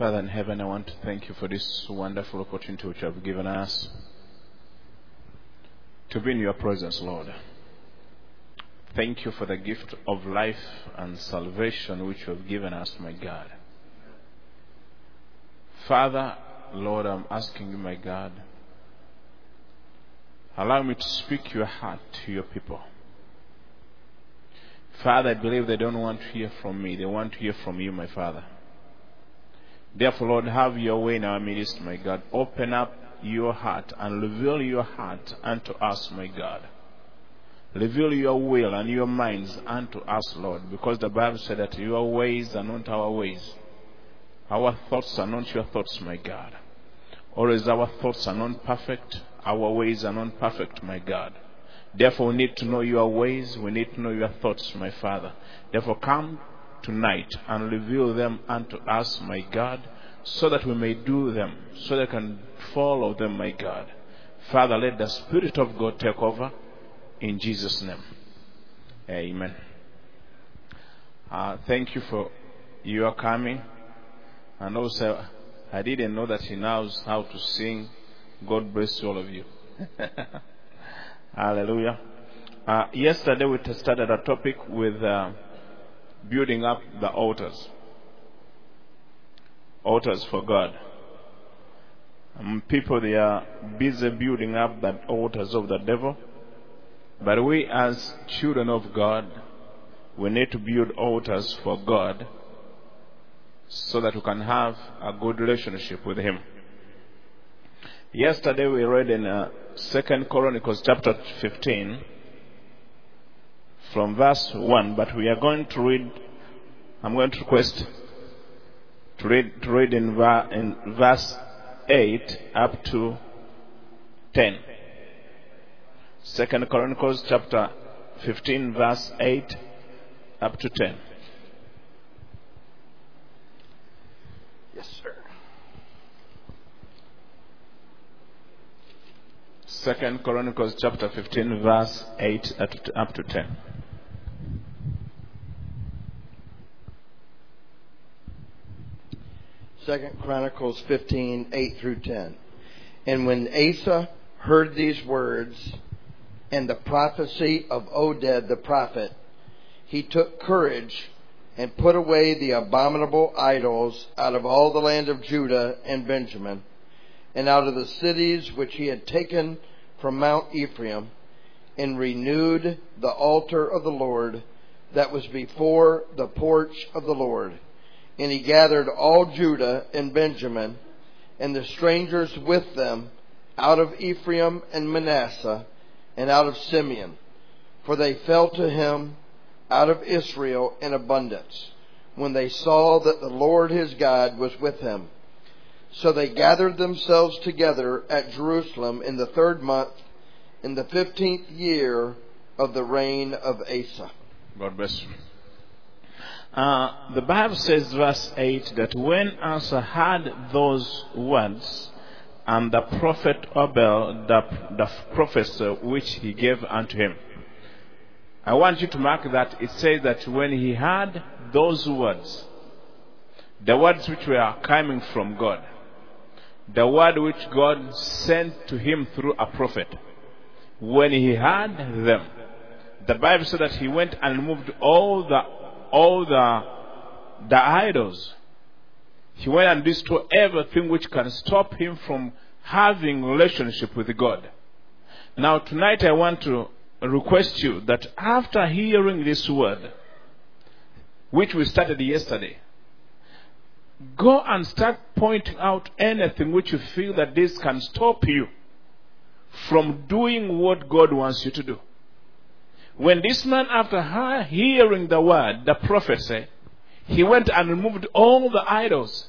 Father in heaven, I want to thank you for this wonderful opportunity which you have given us to be in your presence, Lord. Thank you for the gift of life and salvation which you have given us, my God. Father, Lord, I'm asking you, my God, allow me to speak your heart to your people. Father, I believe they don't want to hear from me. They want to hear from you, my Father. Therefore, Lord, have your way in our midst, my God. Open up your heart and reveal your heart unto us, my God. Reveal your will and your minds unto us, Lord, because the Bible said that your ways are not our ways. Our thoughts are not your thoughts, my God. Or as our thoughts are not perfect, our ways are not perfect, my God. Therefore, we need to know your ways. We need to know your thoughts, my Father. Therefore, come tonight and reveal them unto us, my God, so that we may do them, so that we can follow them, my God. Father, let the Spirit of God take over in Jesus' name. Amen. Thank you for your coming. And also, I didn't know that he knows how to sing. God bless all of you. Hallelujah. Yesterday we started a topic with building up the altars. Altars for God. People, they are busy building up the altars of the devil. But we as children of God, we need to build altars for God so that we can have a good relationship with Him. Yesterday we read in 2 Chronicles chapter 15 from verse 1, but we are going to read, I'm going to request to read in verse 8 up to 10. 2 Chronicles chapter 15 verse 8 up to 10. Yes, sir. 2 Chronicles chapter 15 verse 8 up to 10. Second Chronicles 15, 8 through 10. And when Asa heard these words and the prophecy of Oded the prophet, he took courage and put away the abominable idols out of all the land of Judah and Benjamin, and out of the cities which he had taken from Mount Ephraim, and renewed the altar of the Lord that was before the porch of the Lord. And he gathered all Judah and Benjamin, and the strangers with them, out of Ephraim and Manasseh, and out of Simeon. For they fell to him out of Israel in abundance, when they saw that the Lord his God was with him. So they gathered themselves together at Jerusalem in the 3rd month, in the 15th year of the reign of Asa. God bless you. The Bible says, verse 8, that when Asa heard those words, and the prophet Abel, the prophecy which he gave unto him. I want you to mark that it says that when he heard those words, the words which were coming from God, the word which God sent to him through a prophet, when he heard them, the Bible said that he went and removed all the idols. He went and destroyed everything which can stop him from having relationship with God. Now tonight I want to request you that after hearing this word, which we started yesterday, go and start pointing out anything which you feel that this can stop you from doing what God wants you to do. When this man, after hearing the word, the prophecy, he went and removed all the idols,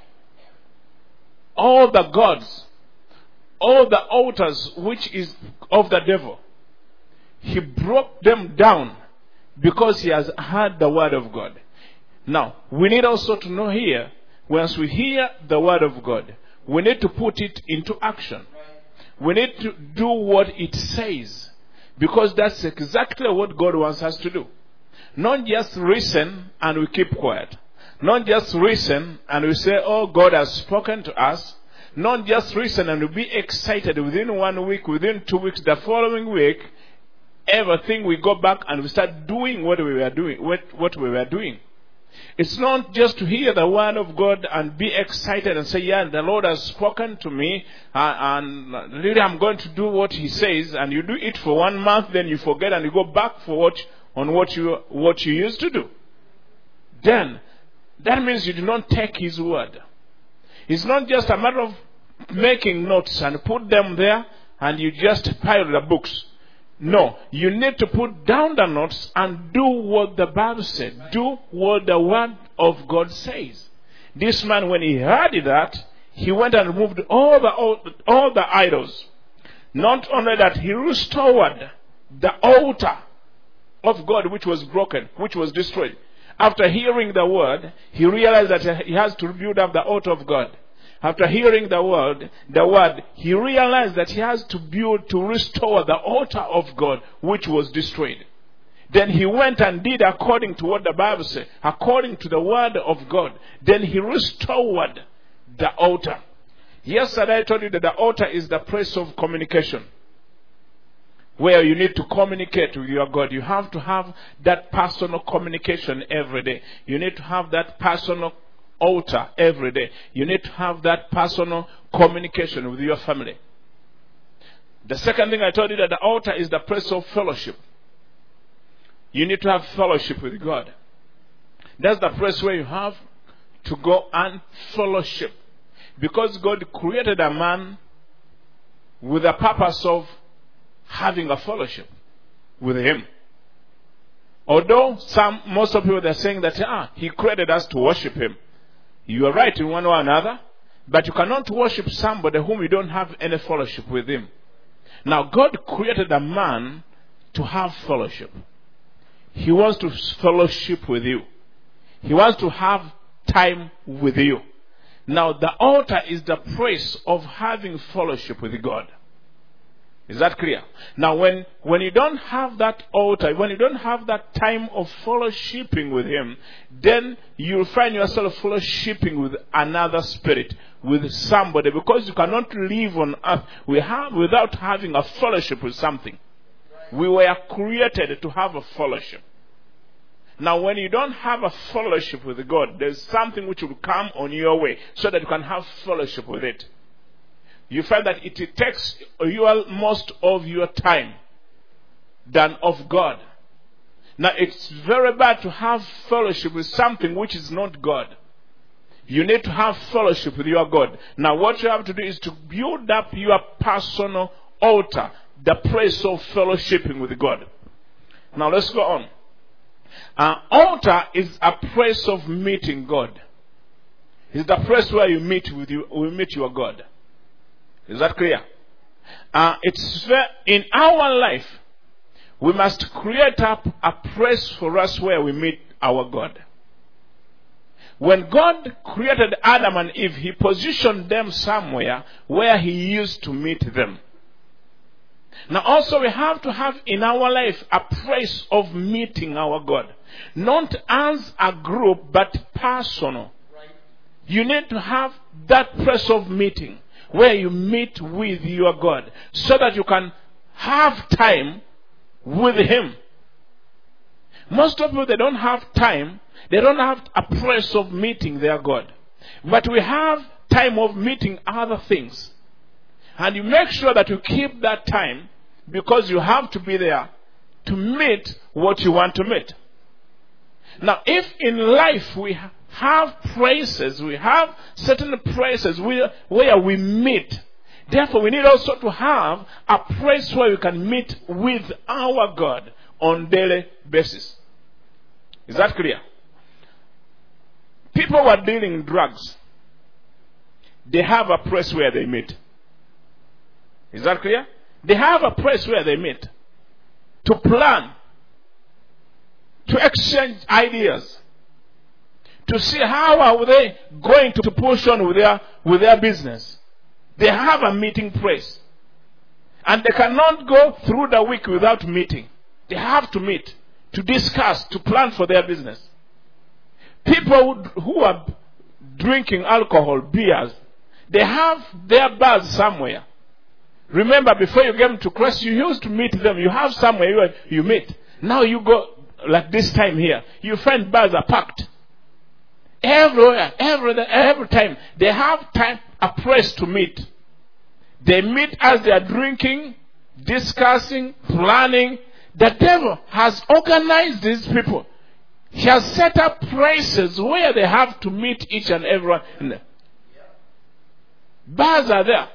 all the gods, all the altars which is of the devil. He broke them down because he has heard the word of God. Now, we need also to know here, once we hear the word of God, we need to put it into action. We need to do what it says, because that's exactly what God wants us to do. Not just listen and we keep quiet. Not just listen and we say, oh, God has spoken to us. Not just listen and we be excited within 1 week, within 2 weeks, the following week, everything we go back and we start doing what we were doing. It's not just to hear the word of God and be excited and say, yeah, the Lord has spoken to me and really I'm going to do what He says, and you do it for 1 month, then you forget and you go back for what you used to do. Then that means you do not take His word. It's not just a matter of making notes and put them there and you just pile the books. No, you need to put down the notes and do what the Bible said. Do what the word of God says. This man, when he heard that, he went and removed all the idols. Not only that, he restored the altar of God which was broken, which was destroyed. After hearing the word, he realized that he has to build up the altar of God. After hearing the word, he realized that he has to restore the altar of God which was destroyed. Then he went and did according to what the Bible said, according to the word of God. Then he restored the altar. Yesterday I told you that the altar is the place of communication, where you need to communicate with your God. You have to have that personal communication every day. You need to have that personal altar every day. You need to have that personal communication with your family. The second thing I told you, that the altar is the place of fellowship. You need to have fellowship with God. That's the place where you have to go and fellowship. Because God created a man with the purpose of having a fellowship with Him. Although most of people are saying that He created us to worship Him. You are right in one or another, but you cannot worship somebody whom you don't have any fellowship with Him. Now, God created a man to have fellowship. He wants to fellowship with you. He wants to have time with you. Now, the altar is the place of having fellowship with God. Is that clear? Now, when you don't have that altar, when you don't have that time of fellowshipping with Him, then you'll find yourself fellowshipping with another spirit, with somebody, because you cannot live on earth without having a fellowship with something. We were created to have a fellowship. Now, when you don't have a fellowship with God, there's something which will come on your way so that you can have fellowship with it. You find that it takes most of your time than of God. Now, it's very bad to have fellowship with something which is not God. You need to have fellowship with your God. Now, what you have to do is to build up your personal altar, the place of fellowshipping with God. Now, let's go on. Altar is a place of meeting God. It's the place where you meet your God. Is that clear? In our life, we must create up a place for us where we meet our God. When God created Adam and Eve, He positioned them somewhere where He used to meet them. Now also we have to have in our life a place of meeting our God. Not as a group, but personal. You need to have that place of meeting where you meet with your God, so that you can have time with Him. Most of people, they don't have time. They don't have a place of meeting their God. But we have time of meeting other things. And you make sure that you keep that time, because you have to be there to meet what you want to meet. Now, if in life we have places, we have certain places where we meet, therefore we need also to have a place where we can meet with our God on daily basis. Is that clear? People who are dealing drugs, they have a place where they meet. Is that clear? They have a place where they meet to plan, to exchange ideas, to see how are they going to push on with their business. They have a meeting place. And they cannot go through the week without meeting. They have to meet, to discuss, to plan for their business. People who are drinking alcohol, beers, they have their bars somewhere. Remember, before you came to Christ, you used to meet them. You have somewhere you meet. Now you go, like this time here, you find bars are packed. Everywhere, every time. They have time, a place to meet. They meet as they are drinking, discussing, planning. The devil has organized these people. He has set up places where they have to meet each and everyone. Bars are there.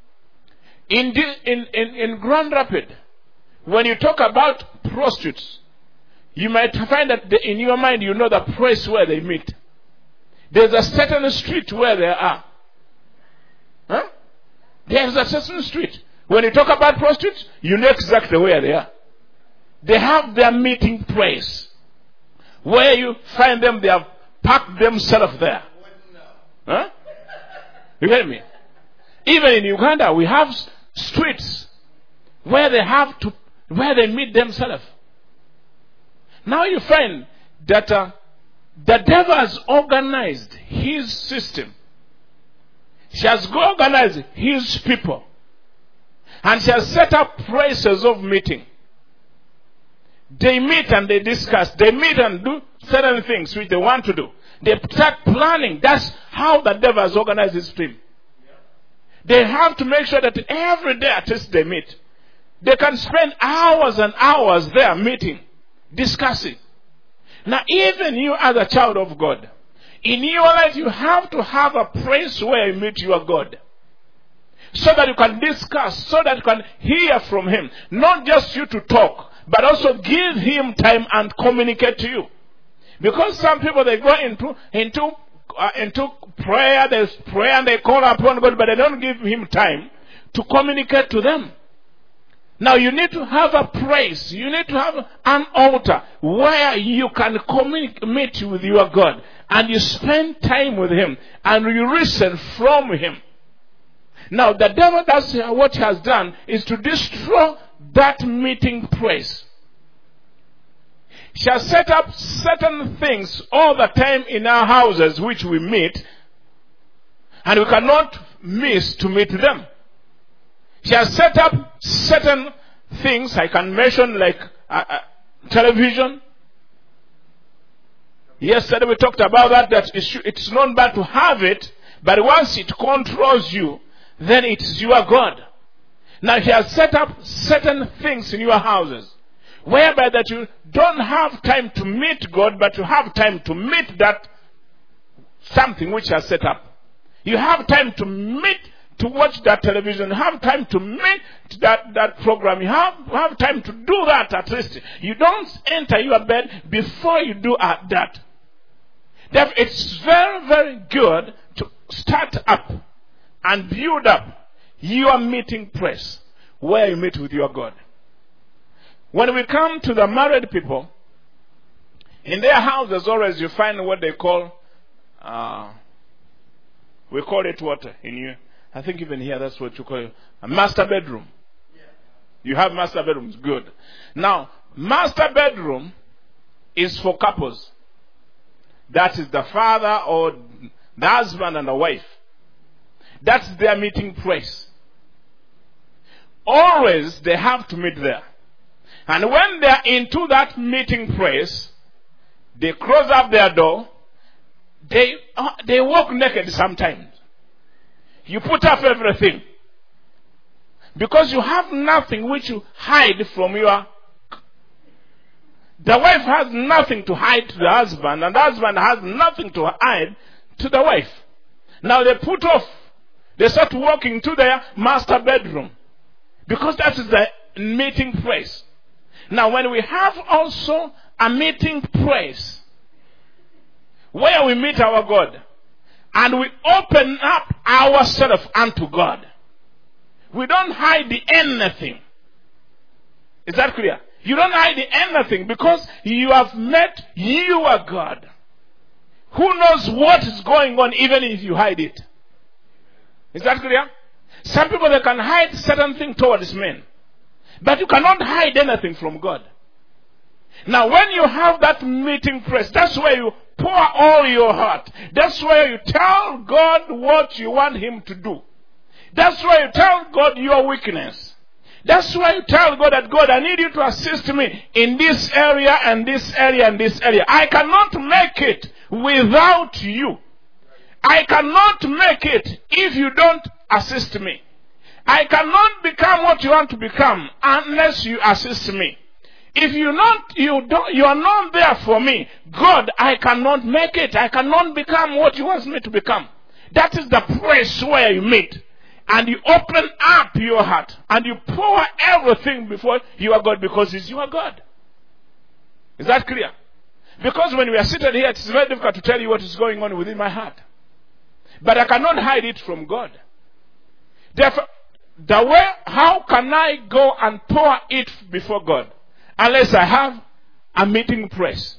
In Grand Rapids, when you talk about prostitutes, you might find that in your mind you know the place where they meet. There's a certain street where they are. Huh? There's a certain street. When you talk about prostitutes, you know exactly where they are. They have their meeting place. Where you find them, they have packed themselves there. Huh? You get me? Even in Uganda, we have streets where they meet themselves. Now you find that the devil has organized his system. She has organized his people. And she has set up places of meeting. They meet and they discuss. They meet and do certain things which they want to do. They start planning. That's how the devil has organized his team. They have to make sure that every day at least they meet. They can spend hours and hours there meeting, discussing. Now even you as a child of God, in your life you have to have a place where you meet your God. So that you can discuss, so that you can hear from Him. Not just you to talk, but also give Him time and communicate to you. Because some people, they go into prayer, they pray and they call upon God, but they don't give Him time to communicate to them. Now you need to have a place, you need to have an altar where you can communicate with your God, and you spend time with Him, and you listen from Him. Now the devil, that's what he has done, is to destroy that meeting place. She has set up certain things all the time in our houses which we meet, and we cannot miss to meet them. She has set up certain things, I can mention like television. Yesterday we talked about that it's not bad to have it, but once it controls you, then it's your God. Now He has set up certain things in your houses, whereby that you don't have time to meet God, but you have time to meet that something which He has set up. You have time to meet, to watch that television. You have time to meet that program. You have time to do that at least. You don't enter your bed before you do that. Therefore, it's very, very good to start up and build up your meeting place where you meet with your God. When we come to the married people, in their houses always you find what they call, we call it what in you? I think even here that's what you call it, a master bedroom. You have master bedrooms, good. Now, master bedroom is for couples. That is the father or the husband and the wife. That's their meeting place. Always they have to meet there. And when they are into that meeting place, they close up their door. They walk naked sometimes. You put up everything. Because you have nothing which you hide from your... The wife has nothing to hide to the husband, and the husband has nothing to hide to the wife. Now they put off. They start walking to their master bedroom. Because that is the meeting place. Now when we have also a meeting place where we meet our God, and we open up ourselves unto God, we don't hide anything. Is that clear? You don't hide anything because you have met your God, who knows what is going on even if you hide it. Is that clear? Some people, they can hide certain things towards men, but you cannot hide anything from God. Now when you have that meeting place, that's where you pour all your heart. That's where you tell God what you want Him to do. That's why you tell God your weakness. That's why you tell God that, God, I need you to assist me in this area and this area and this area. I cannot make it without you. I cannot make it if you don't assist me. I cannot become what you want to become unless you assist me. If you are not there for me, God, I cannot make it. I cannot become what you want me to become. That is the place where you meet. And you open up your heart. And you pour everything before your God, because it's your God. Is that clear? Because when we are seated here, it's very difficult to tell you what is going on within my heart. But I cannot hide it from God. Therefore, how can I go and pour it before God unless I have a meeting place?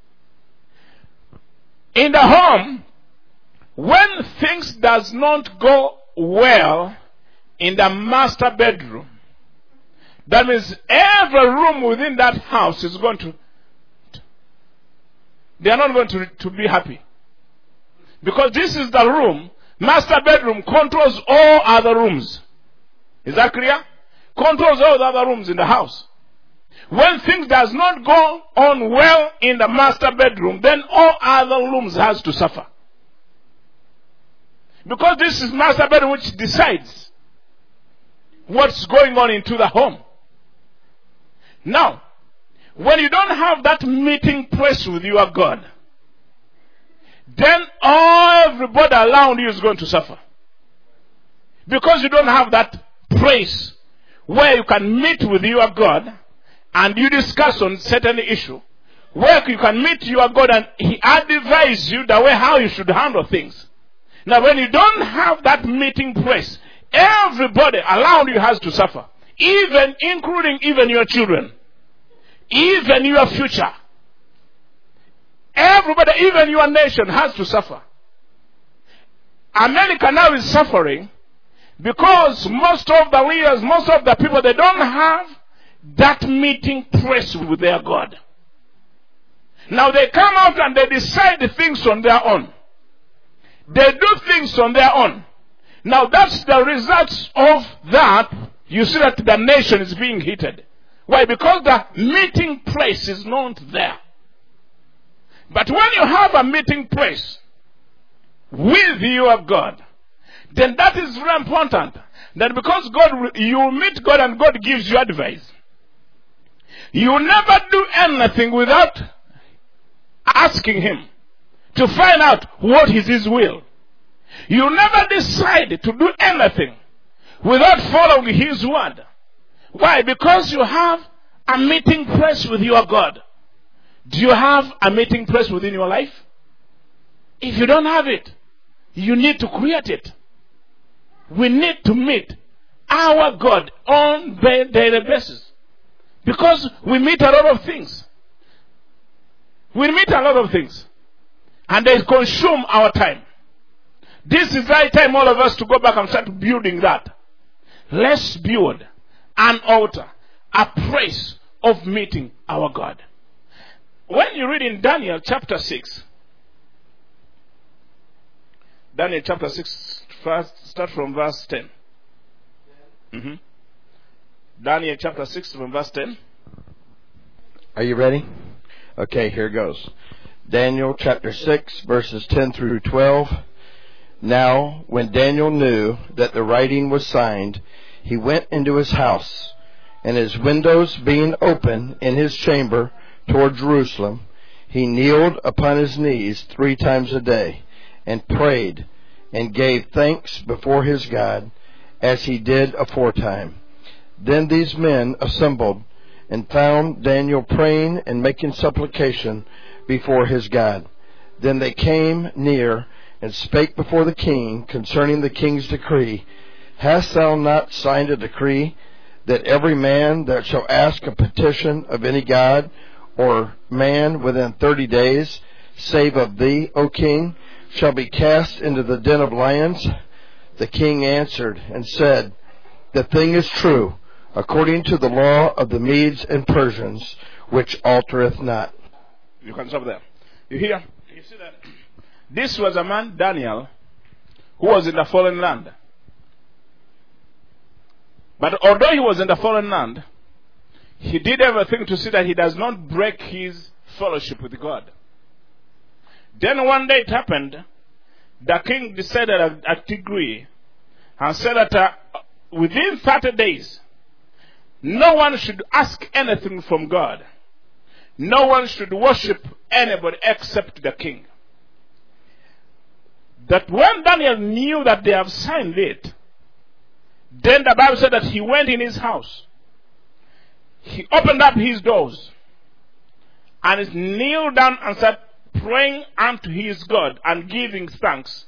In the home, when things does not go well in the master bedroom, that means every room within that house is going to, they are not going to be happy. Because this is the room, master bedroom controls all other rooms. Is that clear? Controls all the other rooms in the house. When things does not go on well in the master bedroom, then all other rooms has to suffer. Because this is master bedroom which decides what's going on into the home. Now, when you don't have that meeting place with your God, then everybody around you is going to suffer. Because you don't have that place where you can meet with your God and you discuss on certain issue, where you can meet your God and He advises you the way how you should handle things. Now when you don't have that meeting place, everybody around you has to suffer. Including your children. Even your future. Everybody, even your nation has to suffer. America now is suffering because most of the leaders, most of the people, they don't have that meeting place with their God. Now they come out and they decide things on their own. They do things on their own. Now that's the results of that. You see that the nation is being heated. Why? Because the meeting place is not there. But when you have a meeting place with your God, then that is very important. That because you meet God and God gives you advice. You never do anything without asking Him to find out what is His will. You never decide to do anything without following His word. Why? Because you have a meeting place with your God. Do you have a meeting place within your life? If you don't have it, you need to create it. We need to meet our God on a daily basis. Because we meet a lot of things. We meet a lot of things. And they consume our time. This is the time all of us to go back and start building that. Let's build an altar, a place of meeting our God. When you read in Daniel chapter 6, Daniel chapter 6, first start from verse 10. Daniel chapter 6 from verse 10. Are you ready? Okay, here goes. Daniel chapter 6, verses 10 through 12. Now, when Daniel knew that the writing was signed, he went into his house, and his windows being open in his chamber toward Jerusalem, he kneeled upon his knees 3 times a day, and prayed, and gave thanks before his God, as he did aforetime. Then these men assembled, and found Daniel praying and making supplication before his God. Then they came near, and spake before the king concerning the king's decree. Hast thou not signed a decree, that every man that shall ask a petition of any god or man within 30 days, save of thee, O king, shall be cast into the den of lions? The king answered and said, The thing is true, according to the law of the Medes and Persians, which altereth not. You can stop there. You hear? see that this was a man, Daniel, who was in the foreign land. But although he was in the foreign land, he did everything to see that he does not break his fellowship with God. Then one day it happened, the king decided a decree and said that within 30 days, no one should ask anything from God. No one should worship anybody except the king. That when Daniel knew that they have signed it, then the Bible said that he went in his house. He opened up his doors and he kneeled down and started praying unto his God and giving thanks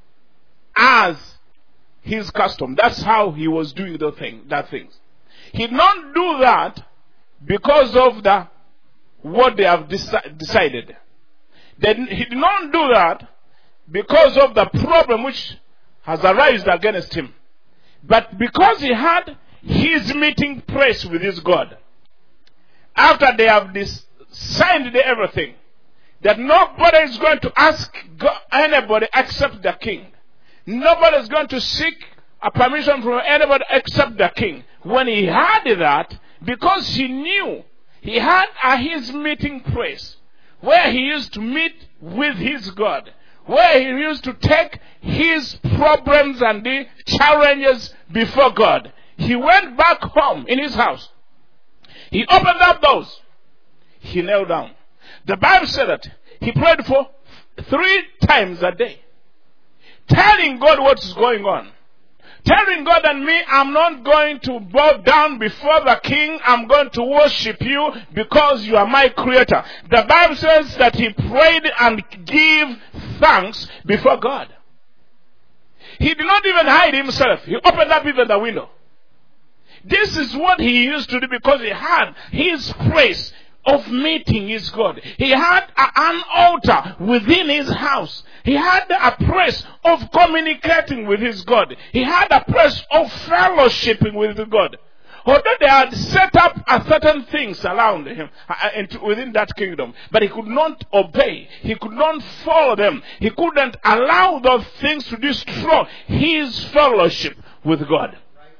as his custom. That's how he was doing that things. He did not do that because of what they have decided. He did not do that because of the problem which has arisen against him. But because he had his meeting place with his God. After they have signed everything, that nobody is going to ask anybody except the king. Nobody is going to seek a permission from anybody except the king. When he had that, because he knew he had his meeting place where he used to meet with his God, where he used to take his problems and the challenges before God. He went back home in his house. He opened up those. He knelt down. The Bible said that he prayed for 3 times a day, telling God what's going on. Telling God and me, I'm not going to bow down before the king. I'm going to worship you because you are my creator. The Bible says that he prayed and gave thanks before God. He did not even hide himself. He opened up even the window. This is what he used to do because he had his place of meeting his God. He had an altar within his house. He had a place of communicating with his God. He had a place of fellowshipping with God. Although they had set up certain things around him within that kingdom, but he could not obey. He could not follow them. He couldn't allow those things to destroy his fellowship with God.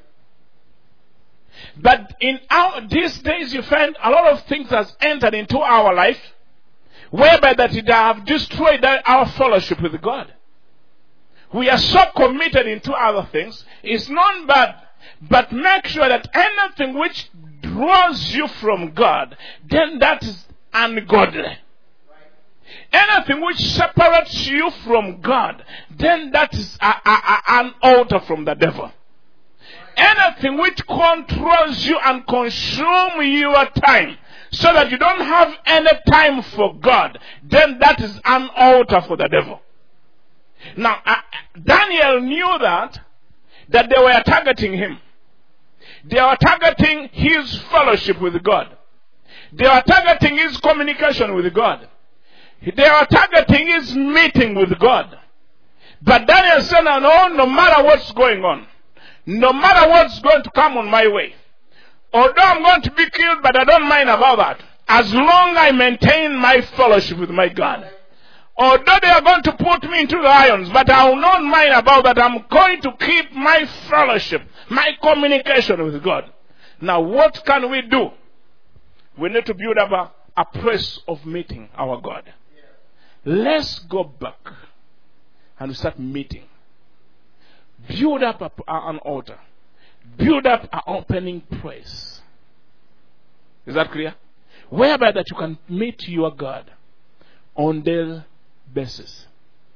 But in these days you find a lot of things has entered into our life whereby that it have destroyed our fellowship with God. We are so committed into other things. It's not bad, but make sure that anything which draws you from God, then that is ungodly. Anything which separates you from God, then that is an altar from the devil. Anything which controls you and consumes your time so that you don't have any time for God, then that is an altar for the devil. Now, Daniel knew that they were targeting him. They were targeting his fellowship with God. They were targeting his communication with God. They were targeting his meeting with God. But Daniel said, no matter what's going on, no matter what's going to come on my way, although I'm going to be killed, but I don't mind about that, as long as I maintain my fellowship with my God. Although they are going to put me into the irons, but I will not mind about that. I'm going to keep my fellowship, my communication with God. Now, what can we do? We need to build up a place of meeting our God. Let's go back and start meeting. Build up an altar. Build up an opening place. Is that clear? Whereby that you can meet your God on daily basis.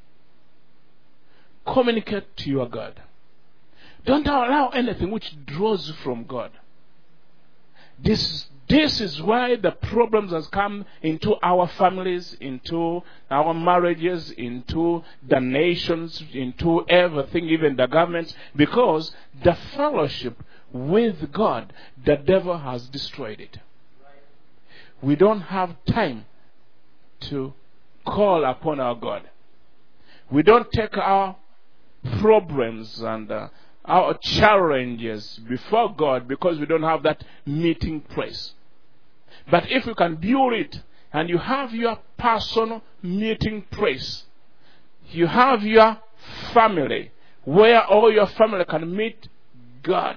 Communicate to your God. Don't allow anything which draws you from God. This is why the problems has come into our families, into our marriages, into the nations, into everything, even the governments, because the fellowship with God, the devil has destroyed it. We don't have time to call upon our God. We don't take our problems and our challenges before God because we don't have that meeting place. But if we can build it and you have your personal meeting place. You have your family where all your family can meet God.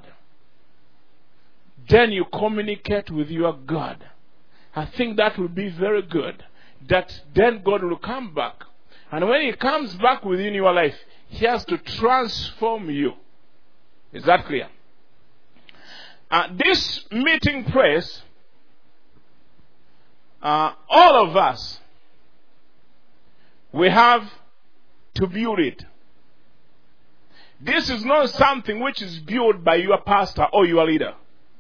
Then you communicate with your God. I think that will be very good. That then God will come back. And when He comes back within your life, He has to transform you. Is that clear? This meeting place, all of us, we have to build it. This is not something which is built by your pastor or your leader.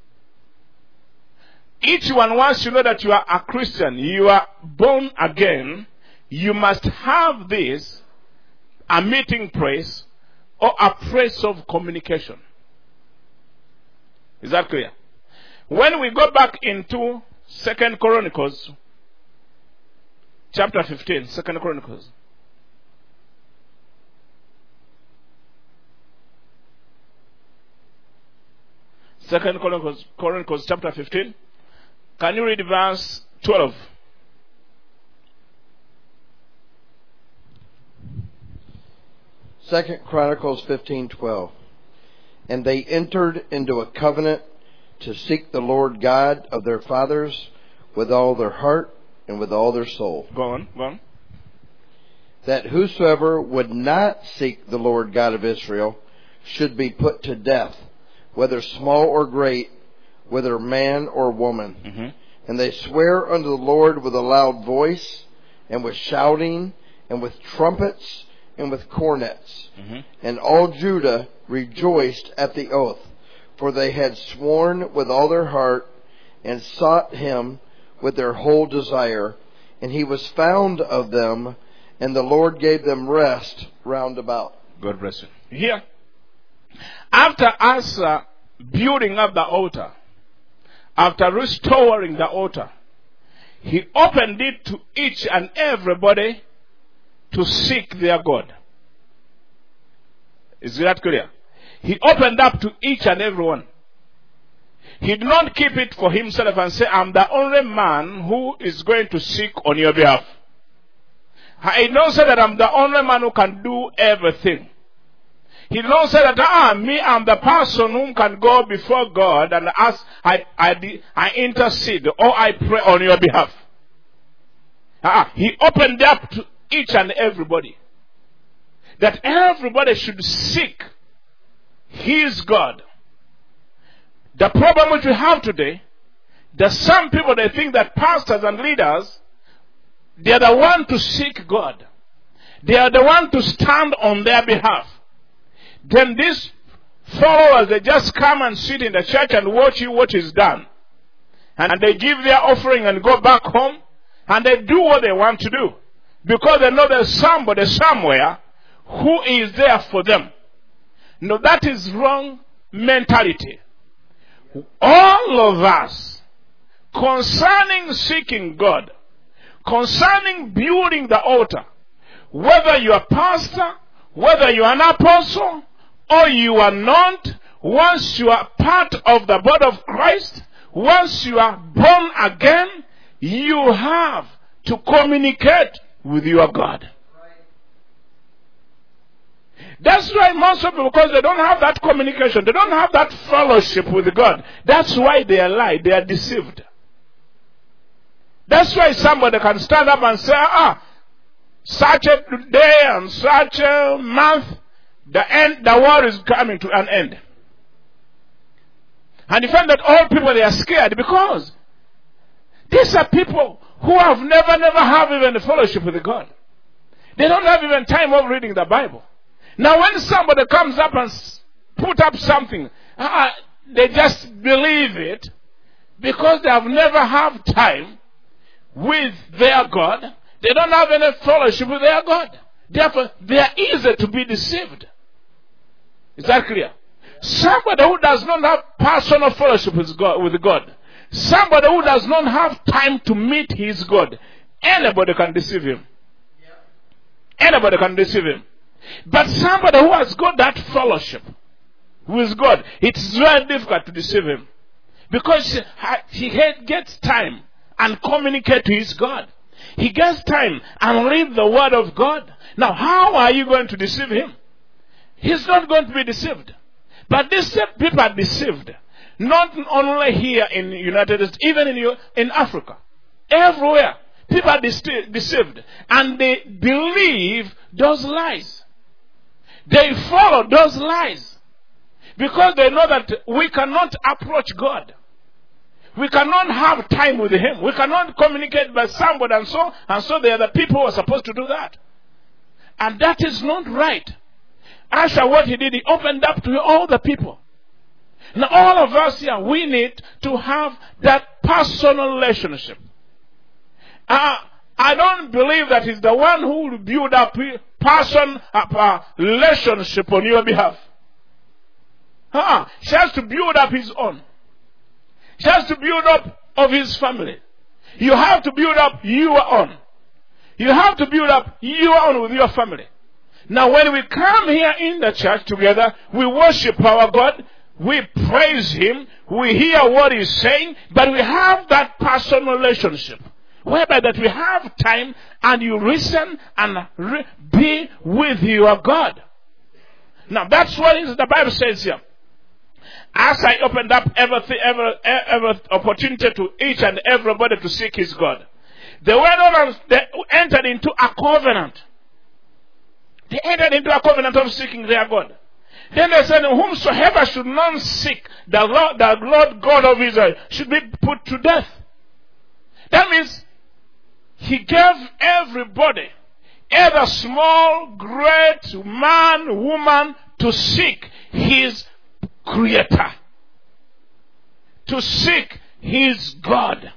Each one wants to know that you are a Christian, you are born again. You must have this, a meeting place or a place of communication. Is that clear? When we go back into 2 Chronicles, chapter 15, 2 Chronicles. Second Chronicles chapter 15. Can you read verse 12? Second Chronicles 15:12. And they entered into a covenant to seek the Lord God of their fathers with all their heart and with all their soul. Go on. That whosoever would not seek the Lord God of Israel should be put to death, whether small or great, whether man or woman. Mm-hmm. And they swear unto the Lord with a loud voice, and with shouting, and with trumpets, and with cornets. Mm-hmm. And all Judah rejoiced at the oath, for they had sworn with all their heart, and sought Him with their whole desire. And He was found of them, and the Lord gave them rest round about. God bless you. Here, after us building up the altar, after restoring the altar, He opened it to each and everybody to seek their God. Is that clear? He opened up to each and everyone. He did not keep it for Himself and say, I'm the only man who is going to seek on your behalf. He did not say that I'm the only man who can do everything. He did not say that, I'm the person who can go before God and ask, I intercede or I pray on your behalf. He opened up to each and everybody, that everybody should seek His God. The problem which we have today, that some people, they think that pastors and leaders, they are the one to seek God. They are the one to stand on their behalf. Then these followers, they just come and sit in the church and watch what is done. And they give their offering and go back home. And they do what they want to do. Because they know there's somebody somewhere who is there for them. No, that is wrong mentality. All of us, concerning seeking God, concerning building the altar, whether you are a pastor, whether you are an apostle, or you are not, once you are part of the body of Christ, once you are born again, you have to communicate with your God. That's why most people, because they don't have that communication, they don't have that fellowship with God, that's why they are lied, they are deceived. That's why somebody can stand up and say, such a day and such a month, the world is coming to an end. And you find that all people, they are scared because these are people who have never have even a fellowship with God. They don't have even time of reading the Bible. Now when somebody comes up and put up something, they just believe it because they have never had time with their God. They don't have any fellowship with their God. Therefore, they are easy to be deceived. Is that clear? Somebody who does not have personal fellowship with God, somebody who does not have time to meet his God, anybody can deceive him. Anybody can deceive him. But somebody who has got that fellowship with God, it's very difficult to deceive him. Because he gets time and communicate to his God. He gets time and read the word of God. Now, how are you going to deceive him? He's not going to be deceived. But these people are deceived. Not only here in the United States, even in Africa. Everywhere. People are deceived. And they believe those lies. They follow those lies. Because they know that we cannot approach God. We cannot have time with him. We cannot communicate by somebody and so they are the people who are supposed to do that. And that is not right. Asher, what he did, he opened up to all the people. Now all of us here, we need to have that personal relationship. I don't believe that he's the one who will build up a relationship on your behalf. He has to build up his own. He has to build up of his family. You have to build up your own. You have to build up your own with your family. Now when we come here in the church together, we worship our God, we praise him, we hear what he's saying, but we have that personal relationship. Whereby that we have time and you listen and be with your God. Now that's what the Bible says here. As I opened up every opportunity to each and everybody to seek his God, they entered into a covenant. They entered into a covenant of seeking their God. Then they said, whomsoever should not seek the Lord God of Israel should be put to death. That means he gave everybody, either small, great, man, woman, to seek his Creator, to seek his God,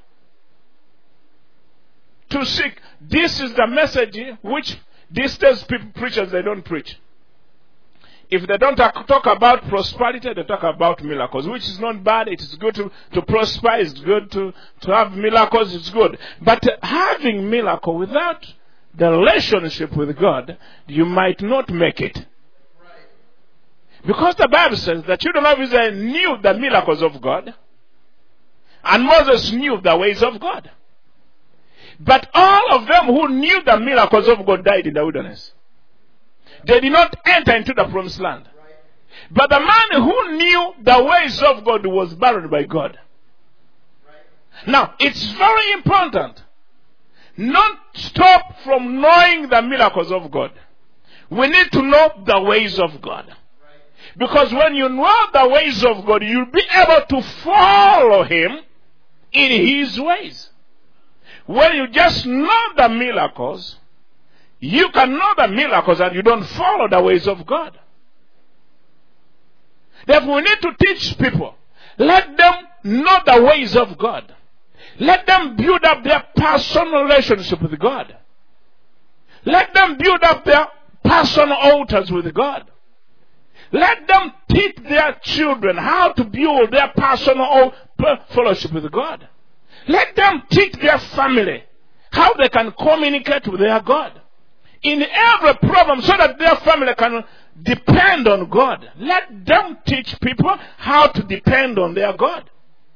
to seek. This is the message which these days preachers, they don't preach. If they don't talk about prosperity, they talk about miracles, which is not bad. It is good to prosper. It's good to have miracles. It's good. But having miracle without the relationship with God, you might not make it. Because the Bible says the children of Israel knew the miracles of God, and Moses knew the ways of God. But all of them who knew the miracles of God died in the wilderness. They did not enter into the promised land. But the man who knew the ways of God was buried by God. Now, it's very important not stop from knowing the miracles of God. We need to know the ways of God. Because when you know the ways of God, you'll be able to follow him in his ways. When you just know the miracles, you can know the miracles and you don't follow the ways of God. Therefore, we need to teach people. Let them know the ways of God. Let them build up their personal relationship with God. Let them build up their personal altars with God. Let them teach their children how to build their personal fellowship with God. Let them teach their family how they can communicate with their God in every problem so that their family can depend on God. Let them teach people how to depend on their God.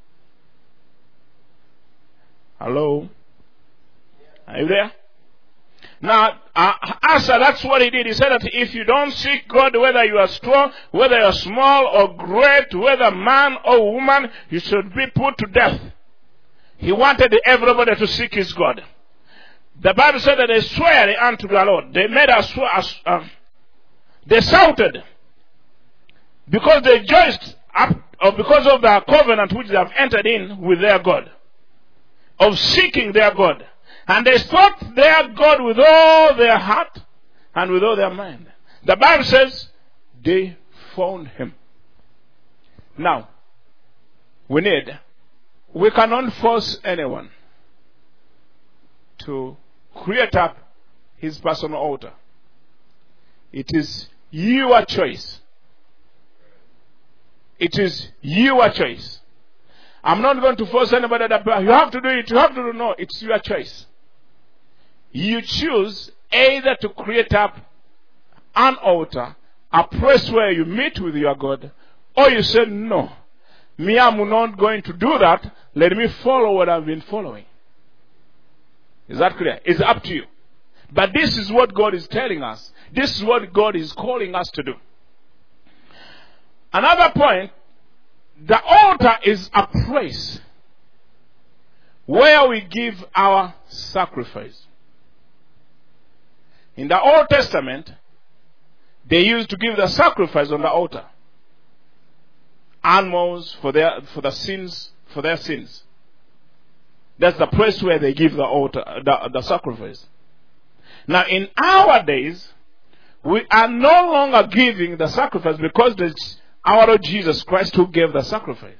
Hello? Are you there? Now, Asa, that's what he did. He said that if you don't seek God, whether you are strong, whether you are small or great, whether man or woman, you should be put to death. He wanted everybody to seek his God. The Bible said that they swore unto the Lord. They made a swear. They shouted because they rejoiced because of the covenant which they have entered in with their God, of seeking their God. And they sought their God with all their heart and with all their mind. The Bible says they found him. Now, we cannot force anyone to create up his personal altar. It is your choice. It is your choice. I'm not going to force anybody that you have to do it. You have to do no. It's your choice. You choose either to create up an altar, a place where you meet with your God, or you say, no, me, I'm not going to do that. Let me follow what I've been following. Is that clear? It's up to you. But this is what God is telling us. This is what God is calling us to do. Another point, the altar is a place where we give our sacrifice. In the Old Testament, they used to give the sacrifice on the altar. Animals for their sins. That's the place where they give the altar, the sacrifice. Now in our days, we are no longer giving the sacrifice because it's our Lord Jesus Christ who gave the sacrifice.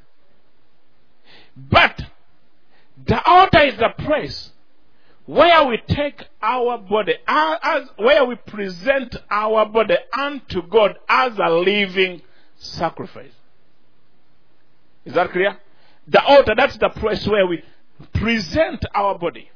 But the altar is the place where we take our body, where we present our body unto God as a living sacrifice. Is that clear? The altar, that's the place where we present our body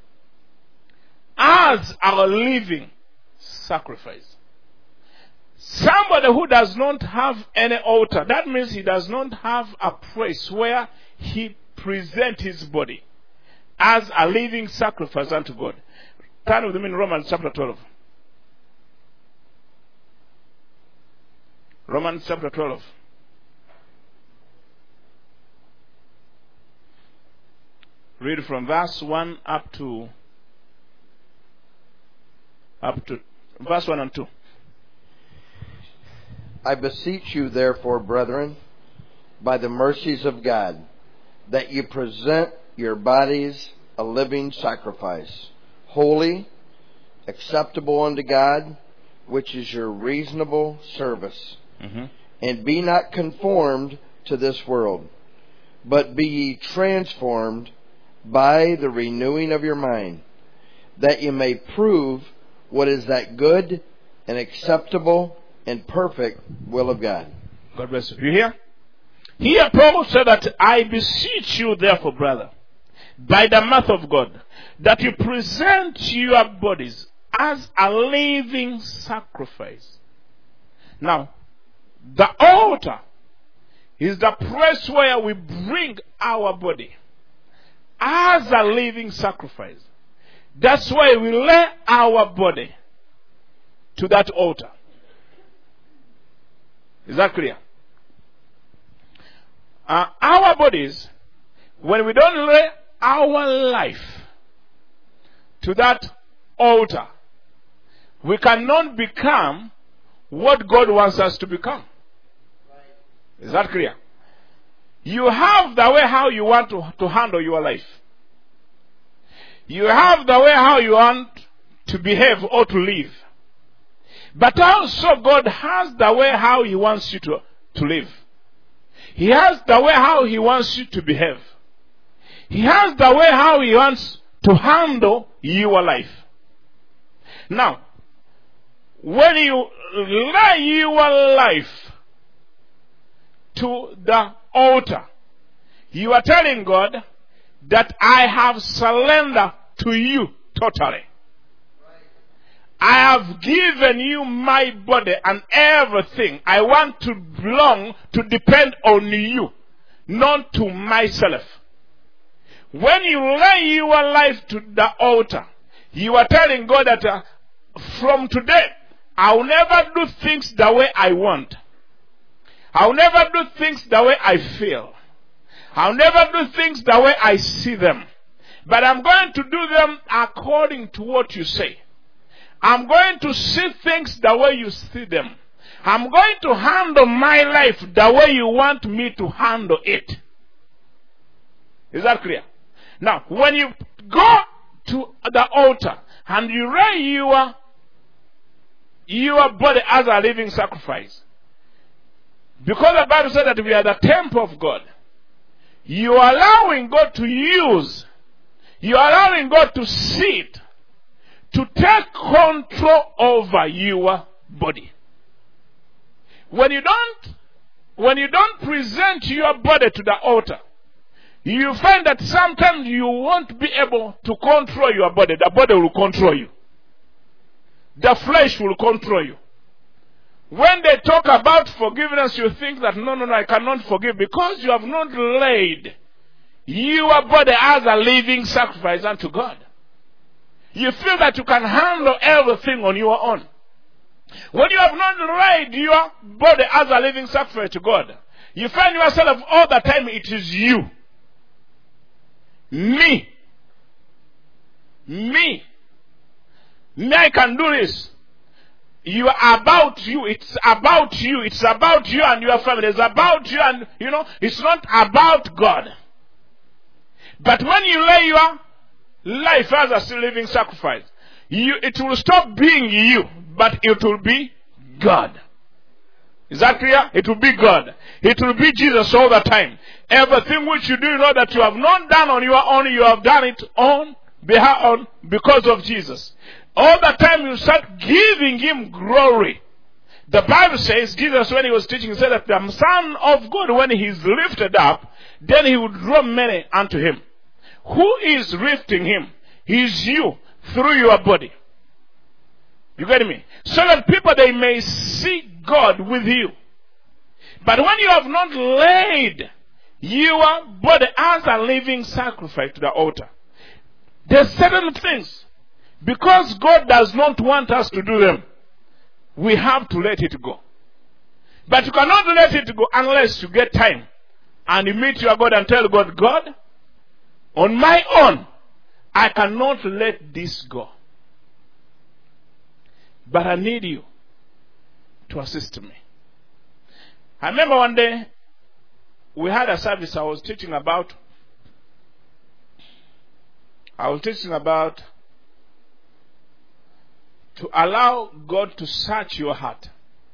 as our living sacrifice. Somebody who does not have any altar, that means he does not have a place where he presents his body as a living sacrifice unto God. Turn with me in Romans chapter 12. Romans chapter 12. Read from verse 1 up to verse 1 and 2. I beseech you, therefore, brethren, by the mercies of God, that you present your bodies a living sacrifice, holy, acceptable unto God, which is your reasonable service. Mm-hmm. And be not conformed to this world, but be ye transformed by the renewing of your mind, that you may prove what is that good and acceptable and perfect will of God. God bless you. You hear? Here Paul said that I beseech you, therefore, brother, by the mouth of God, that you present your bodies as a living sacrifice. Now, the altar is the place where we bring our body as a living sacrifice. That's why we lay our body to that altar. Is that clear? Our bodies, when we don't lay our life to that altar, we cannot become what God wants us to become. Is that clear? You have the way how you want to handle your life. You have the way how you want to behave or to live. But also God has the way how He wants you to live. He has the way how He wants you to behave. He has the way how He wants to handle your life. Now, when you lay your life to the altar, you are telling God that I have surrendered to you totally. I have given you my body and everything. I want to belong, to depend on you, not to myself. When you lay your life to the altar, you are telling God that from today, I'll never do things the way I want. I'll never do things the way I feel. I'll never do things the way I see them. But I'm going to do them according to what you say. I'm going to see things the way you see them. I'm going to handle my life the way you want me to handle it. Is that clear? Now, when you go to the altar and you lay your body as a living sacrifice, because the Bible said that we are the temple of God, you are allowing God to use, you are allowing God to sit, to take control over your body. When you don't present your body to the altar, you find that sometimes you won't be able to control your body. The body will control you. The flesh will control you. When they talk about forgiveness, you think that no, I cannot forgive, because you have not laid your body as a living sacrifice unto God. You feel that you can handle everything on your own. When you have not laid your body as a living sacrifice to God, you find yourself all the time it is you. Me, I can do this. You are about you. It's about you. It's about you and your family. It's about you and, it's not about God. But when you lay your life as a living sacrifice, it will stop being you, but it will be God. Is that clear? It will be God. It will be Jesus all the time. Everything which you do, that you have not done on your own, you have done it because of Jesus. All the time you start giving him glory. The Bible says, Jesus, when he was teaching, he said that the Son of God, when he is lifted up, then he would draw many unto him. Who is lifting him? He is you, through your body. You get me? So that people, they may see God with you. But when you have not laid your body as a living sacrifice to the altar, there's certain things, because God does not want us to do them, we have to let it go. But you cannot let it go unless you get time and you meet your God and tell God, God, on my own, I cannot let this go. But I need you to assist me. I remember one day we had a service I was teaching about to allow God to search your heart.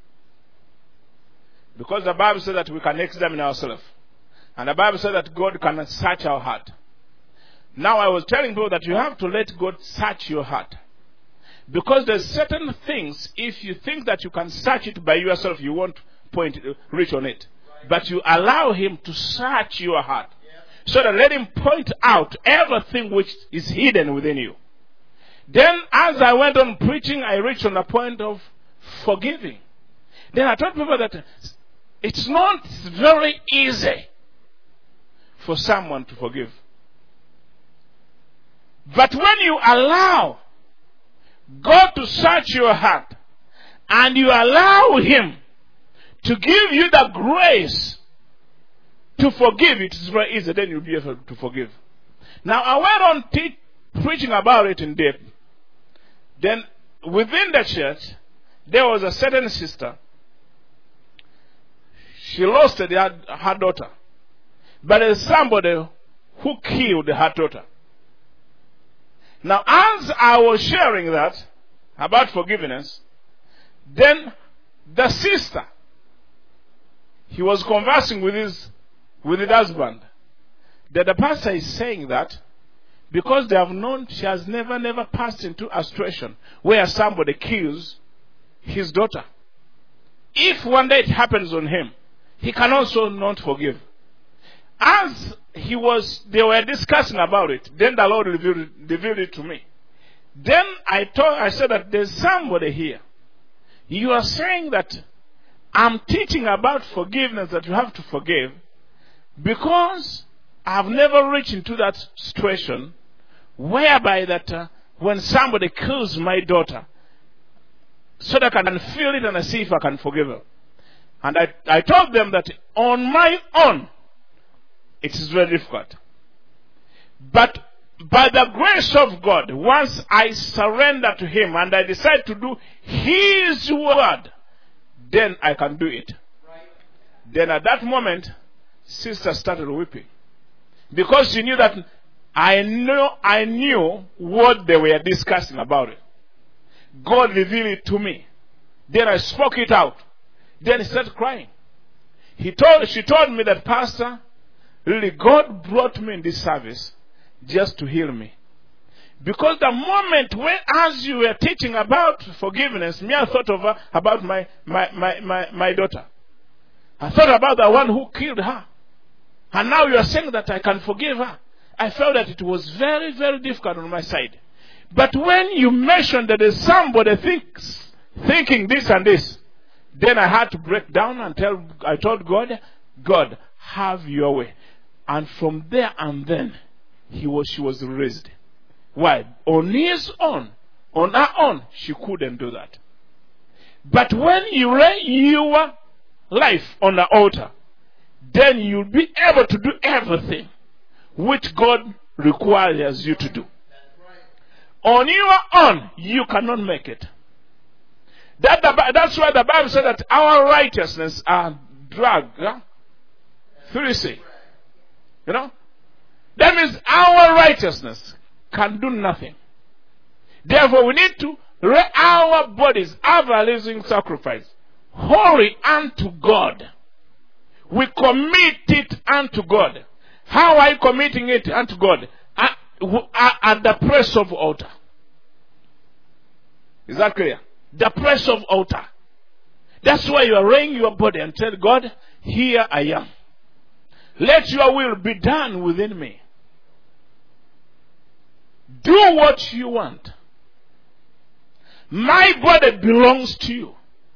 Because the Bible says that we can examine ourselves. And the Bible says that God can search our heart. Now I was telling people that you have to let God search your heart. Because there's certain things, if you think that you can search it by yourself, you won't reach on it. But you allow him to search your heart. So that let him point out everything which is hidden within you. Then as I went on preaching, I reached on the point of forgiving. Then I told people that it's not very easy for someone to forgive. But when you allow God to search your heart and you allow him to give you the grace to forgive, it is very easy. Then you'll be able to forgive. Now I went on preaching about it in depth. Then within the church, there was a certain sister. She lost her daughter. But there's somebody who killed her daughter. Now as I was sharing that about forgiveness, then the sister, he was conversing with his husband. That the pastor is saying that because they have known, she has never passed into a situation where somebody kills his daughter. If one day it happens on him, he can also not forgive. As they were discussing about it, then the Lord revealed it to me. Then I said that there's somebody here. You are saying that I'm teaching about forgiveness, that you have to forgive, because I've never reached into that situation whereby that when somebody kills my daughter, so that I can feel it and I see if I can forgive her. And I told them that on my own, it is very difficult. But by the grace of God, once I surrender to him and I decide to do his word, then I can do it. Right. Then at that moment, sister started weeping. Because she knew that I knew what they were discussing about it. God revealed it to me. Then I spoke it out. Then he started crying. She told me that, Pastor, really God brought me in this service just to heal me. Because the moment as you were teaching about forgiveness, I thought about my daughter. I thought about the one who killed her. And now you are saying that I can forgive her. I felt that it was very, very difficult on my side. But when you mentioned that there's somebody thinking this and this, then I had to break down and I told God, God, have your way. And from there and then, she was raised. Why? On her own, she couldn't do that. But when you lay your life on the altar, then you'll be able to do everything which God requires you to do. On your own, you cannot make it. That's why the Bible said that our righteousness are dragged through sea. You know? That means our righteousness can do nothing. Therefore, we need to lay our bodies as a living sacrifice, holy unto God. We commit it unto God. How are you committing it unto God? At the place of altar. Is that clear? The place of altar. That's why you are laying your body and tell God, here I am. Let your will be done within me. Do what you want. My body belongs to you.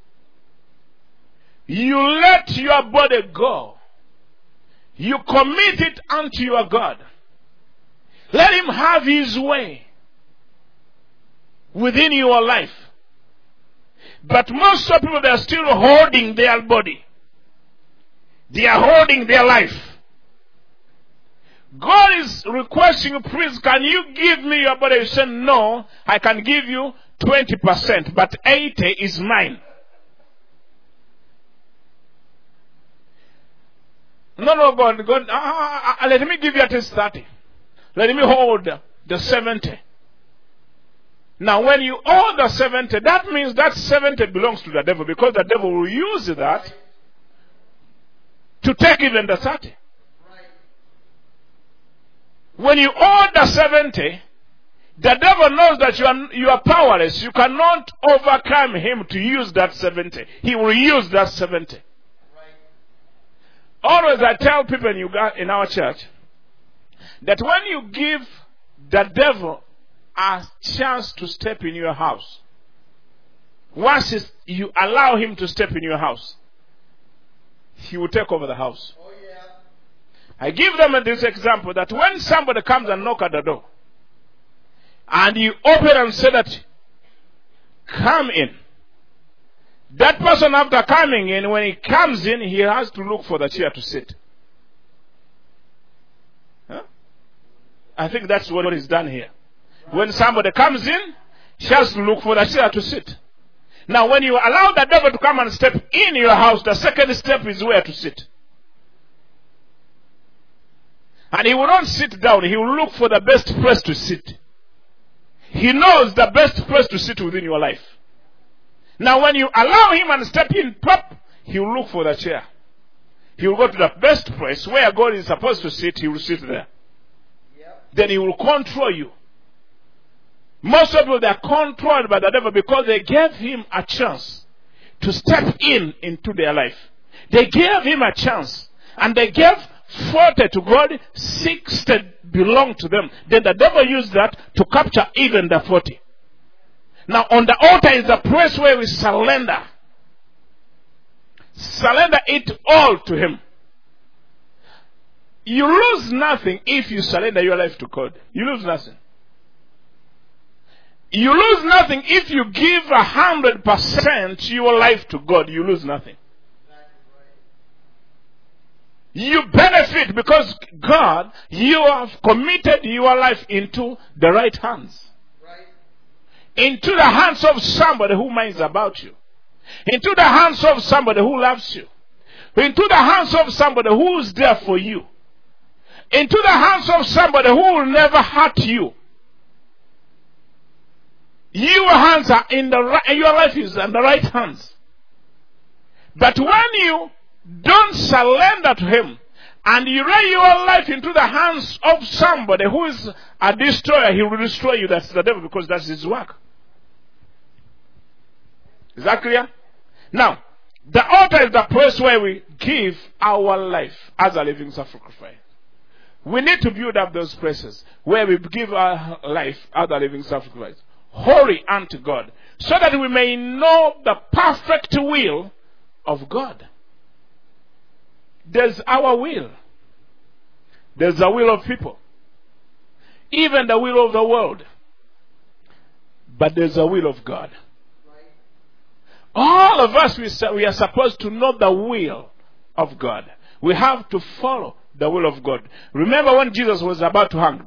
You let your body go. You commit it unto your God. Let him have his way within your life. But most of people, they are still holding their body. They are holding their life. God is requesting you, please, can you give me your body? You say, no, I can give you 20%, but 80 is mine. No, God, let me give you at least 30. Let me hold the 70. Now, when you hold the 70, that means that 70 belongs to the devil, because the devil will use that to take even the 30. When you hold the 70, the devil knows that you are powerless. You cannot overcome him to use that 70. He will use that 70. Always I tell people in our church that when you give the devil a chance to step in your house, once you allow him to step in your house, he will take over the house. Oh, yeah. I give them this example that when somebody comes and knocks at the door, and you open and say that, come in. That person, after coming in, when he comes in, he has to look for the chair to sit. Huh? I think that's what is done here. When somebody comes in, he has to look for the chair to sit. Now, when you allow the devil to come and step in your house, the second step is where to sit. And he will not sit down. He will look for the best place to sit. He knows the best place to sit within your life. Now, when you allow him and step in, pop, he will look for the chair. He will go to the best place where God is supposed to sit. He will sit there. Yep. Then he will control you. Most people, they are controlled by the devil because they gave him a chance to step into their life. They gave him a chance, and they gave 40 to God, 60 belong to them. Then the devil used that to capture even the 40. Now, on the altar is the place where we surrender. Surrender it all to him. You lose nothing if you surrender your life to God. You lose nothing. You lose nothing if you give 100% your life to God. You lose nothing. You benefit because God, you have committed your life into the right hands. Into the hands of somebody who minds about you. Into the hands of somebody who loves you. Into the hands of somebody who is there for you. Into the hands of somebody who will never hurt you. Your hands are your life is in the right hands. But when you don't surrender to him, and you lay your life into the hands of somebody who is a destroyer, he will destroy you. That's the devil, because that's his work. Is that clear? Now, the altar is the place where we give our life as a living sacrifice. We need to build up those places where we give our life as a living sacrifice, holy unto God, so that we may know the perfect will of God. There's our will. There's the will of people. even the will of the world. But there's a will of God. All of us, we are supposed to know the will of God. We have to follow the will of God. Remember when Jesus was about to hang,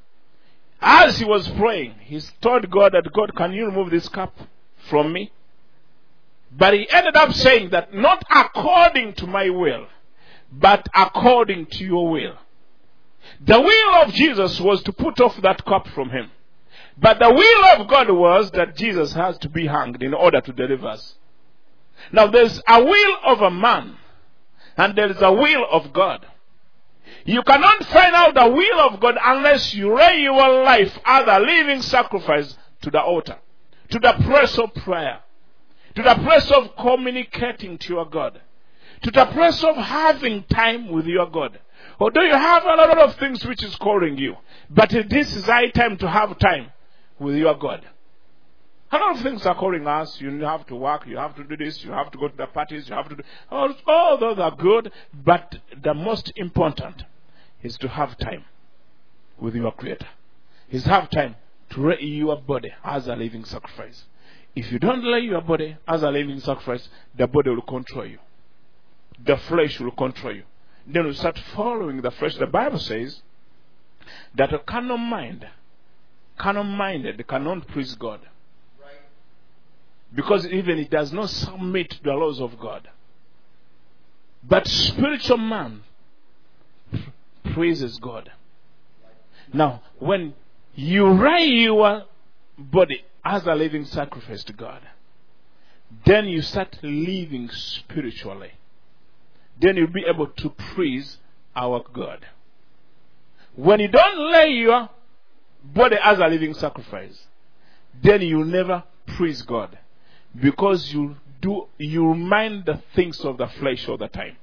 as he was praying, he told God that, God, can you remove this cup from me? But he ended up saying that, not according to my will, but according to your will. The will of Jesus was to put off that cup from him. But the will of God was that Jesus has to be hanged in order to deliver us. Now there's a will of a man, and there is a will of God. You cannot find out the will of God unless you lay your life as a living sacrifice to the altar, to the place of prayer, to the place of communicating to your God, to the place of having time with your God. Although you have a lot of things which is calling you, but this is high time to have time with your God. A lot of things are calling us. You have to work, you have to do this, you have to go to the parties, you have to do... all those are good, but the most important is to have time with your Creator. Is have time to lay your body as a living sacrifice. If you don't lay your body as a living sacrifice, the body will control you. The flesh will control you. Then you start following the flesh. The Bible says that a carnal minded cannot please God. Because even it does not submit to the laws of God. But spiritual man praises God. Now, when you lay your body as a living sacrifice to God, then you start living spiritually. Then you'll be able to praise our God. When you don't lay your body as a living sacrifice, then you never praise God, because you mind the things of the flesh all the time.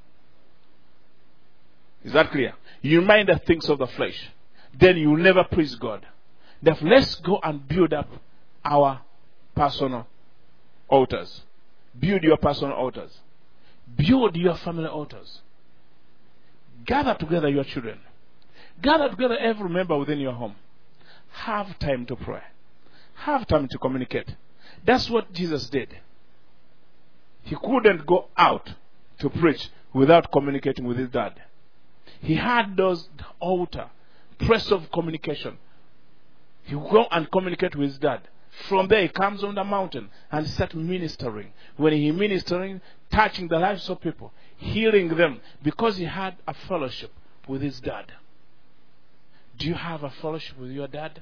Is that clear? You mind the things of the flesh, then you never praise God. Therefore, let's go and build up our personal altars. Build your personal altars. Build your family altars. Gather together your children. Gather together every member within your home. Have time to pray. Have time to communicate. That's what Jesus did. He couldn't go out to preach without communicating with his dad. He had those altar, place of communication. He would go and communicate with his dad. From there, he comes on the mountain and starts ministering. When he ministering, touching the lives of people, healing them, because he had a fellowship with his dad. Do you have a fellowship with your dad?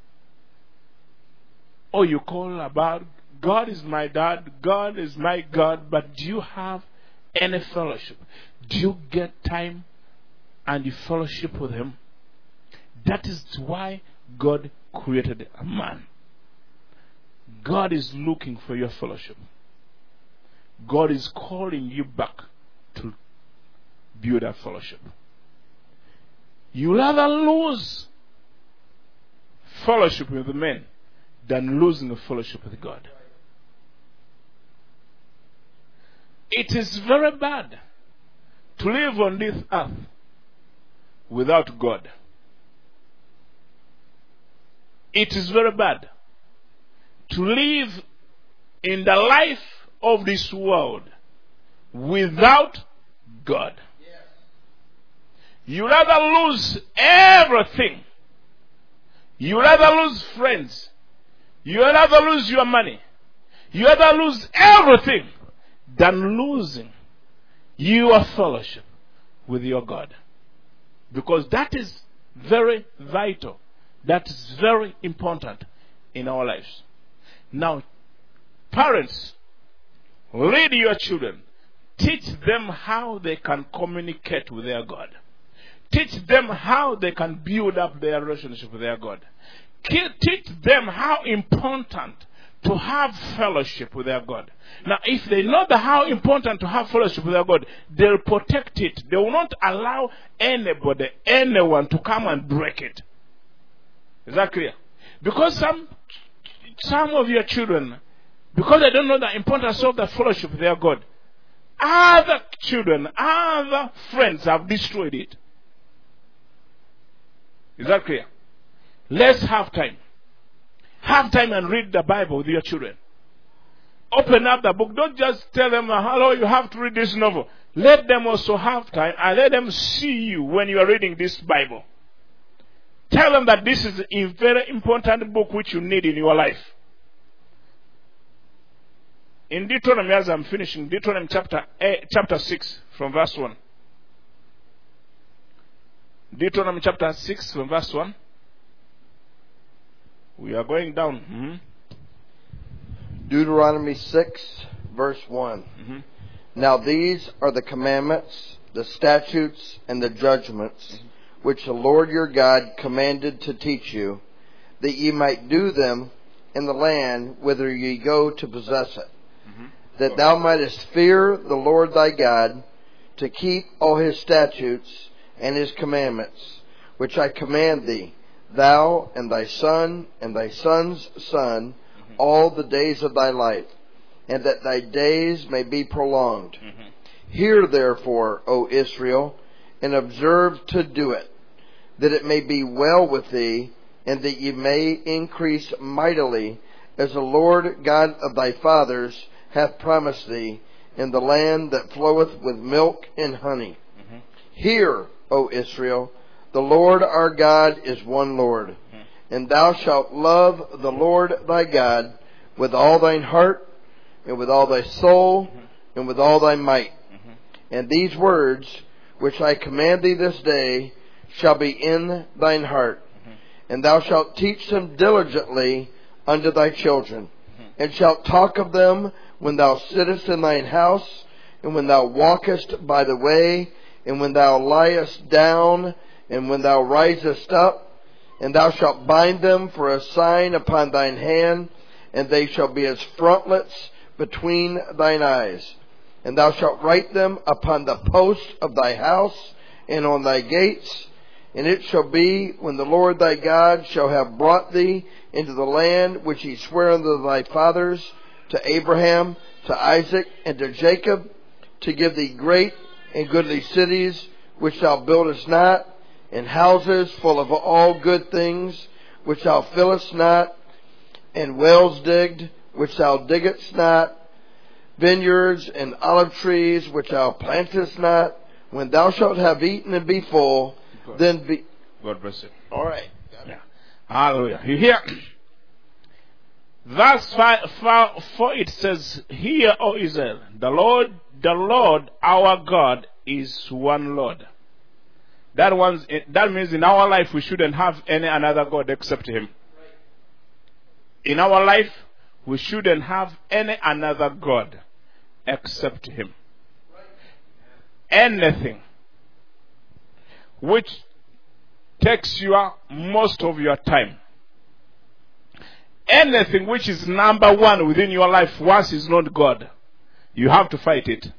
Or you call about, God is my dad, God is my God, but do you have any fellowship? Do you get time and you fellowship with him? That is why God created a man. God is looking for your fellowship. God is calling you back to build a fellowship. You rather lose fellowship with men than losing a fellowship with God. It is very bad to live on this earth without God. It is very bad to live in the life of this world without God. You rather lose everything. You rather lose friends. You rather lose your money. You rather lose everything than losing your fellowship with your God. Because that is very vital. That is very important in our lives. Now, parents, lead your children. Teach them how they can communicate with their God. Teach them how they can build up their relationship with their God. Teach them how important to have fellowship with their God. Now, if they know how important to have fellowship with their God, they'll protect it. They will not allow anybody, anyone to come and break it. Is that clear? Because some of your children, because they don't know the importance of the fellowship with their God, other children, other friends have destroyed it. Is that clear? Let's have time. Have time and read the Bible with your children. Open up the book. Don't just tell them, hello, you have to read this novel. Let them also have time and let them see you when you are reading this Bible. Tell them that this is a very important book which you need in your life. In Deuteronomy, as I'm finishing, Deuteronomy chapter 6 from verse 1. Deuteronomy chapter 6 from verse 1. We are going down. Deuteronomy 6, verse 1. Now these are the commandments, the statutes, and the judgments which the Lord your God commanded to teach you, that ye might do them in the land whither ye go to possess it, that thou mightest fear the Lord thy God, to keep all his statutes and his commandments, which I command thee, thou and thy son and thy son's son, all the days of thy life, and that thy days may be prolonged. Hear therefore, O Israel, and observe to do it, that it may be well with thee, and that ye may increase mightily, as the Lord God of thy fathers hath promised thee, in the land that floweth with milk and honey. Hear, O Israel, the Lord our God is one Lord, and thou shalt love the Lord thy God with all thine heart, and with all thy soul, and with all thy might. And these words which I command thee this day shall be in thine heart, and thou shalt teach them diligently unto thy children, and shalt talk of them when thou sittest in thine house, and when thou walkest by the way, and when thou liest down, and when thou risest up, and thou shalt bind them for a sign upon thine hand, and they shall be as frontlets between thine eyes. And thou shalt write them upon the posts of thy house and on thy gates. And it shall be, when the Lord thy God shall have brought thee into the land which he sware unto thy fathers, to Abraham, to Isaac, and to Jacob, to give thee great and goodly cities, which thou buildest not, and houses full of all good things, which thou fillest not, and wells digged, which thou diggest not, vineyards and olive trees, which thou plantest not. When thou shalt have eaten and be full, then be... God bless you. All right. Yeah. Hallelujah. You hear? Verse 4 it says, Hear, O Israel, the Lord our God is one Lord. That means in our life we shouldn't have any another God except him. In our life, we shouldn't have any another God except him. Anything which takes most of your time, anything which is number one within your life once is not God, you have to fight it.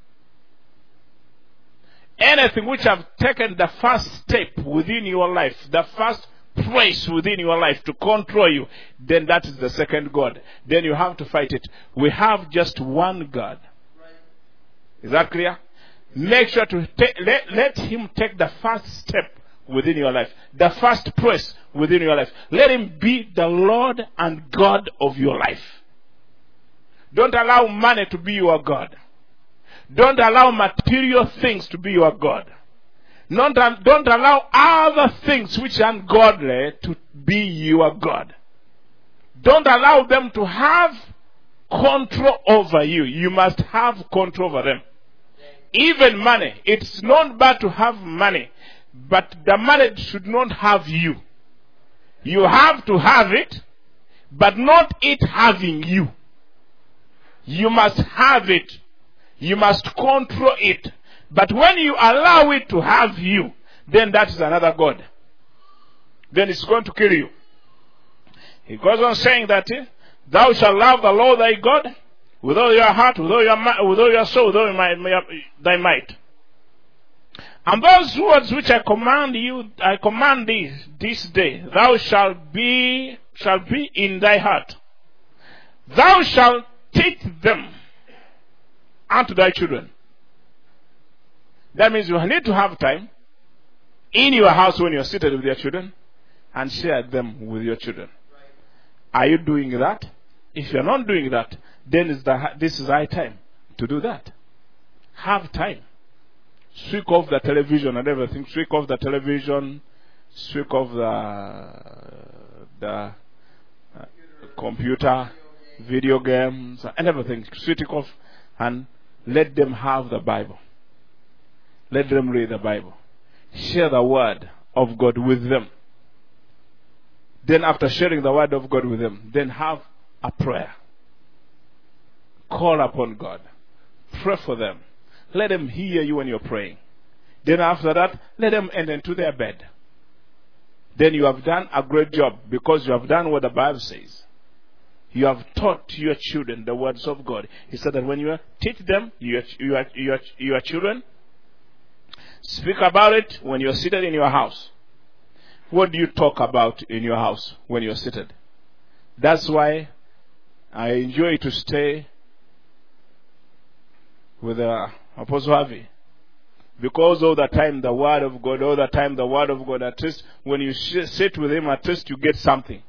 Anything which have taken the first step within your life, the first place within your life to control you, then that is the second God. Then you have to fight it. We have just one God. Is that clear? Make sure to let him take the first step within your life, the first place within your life. Let him be the Lord and God of your life. Don't allow money to be your God. Don't allow material things to be your God. Don't allow other things which are ungodly to be your God. Don't allow them to have control over you. You must have control over them. Even money. It's not bad to have money, but the money should not have you. You have to have it, but not it having you. You must have it. You must control it. But when you allow it to have you, then that is another God. Then it's going to kill you. He goes on saying that thou shalt love the Lord thy God with all your heart, with all your soul, with all thy might. And those words which I command thee this day, thou shalt be in thy heart. Thou shalt teach them unto thy children. That means you need to have time in your house when you're seated with your children. and share them with your children. Are you doing that? If you're not doing that, then this is high time to do that. Have time. Switch off the television and everything. Switch off the television. Switch off the computer, video games, and everything. Switch it off and let them have the Bible. Let them read the Bible. Share the word of God with them. Then after sharing the word of God with them, then have a prayer. Call upon God. Pray for them. Let them hear you when you're praying. Then after that, let them enter into their bed. Then you have done a great job because you have done what the Bible says. You have taught your children the words of God. He said that when you teach them, your children, speak about it when you're seated in your house. What do you talk about in your house when you're seated? That's why I enjoy to stay with Apostle Harvey. Because all the time the Word of God, at least when you sit with him, at least you get something.